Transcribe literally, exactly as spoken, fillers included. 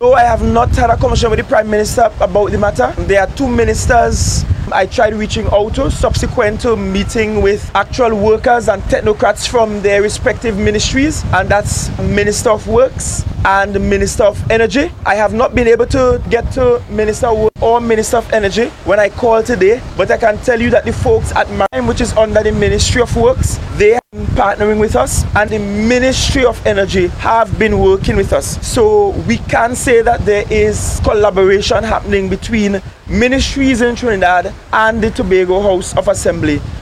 No, I have not had a conversation with the Prime Minister about the matter. There are two ministers I tried reaching out to subsequent to meeting with actual workers and technocrats from their respective ministries, and that's Minister of Works and the Minister of Energy. I have not been able to get to Minister of Works or Minister of Energy when I called today, but I can tell you that the folks at MARIME, which is under the Ministry of Works, they have been partnering with us, and the Ministry of Energy have been working with us. So we can say that there is collaboration happening between ministries in Trinidad and the Tobago House of Assembly.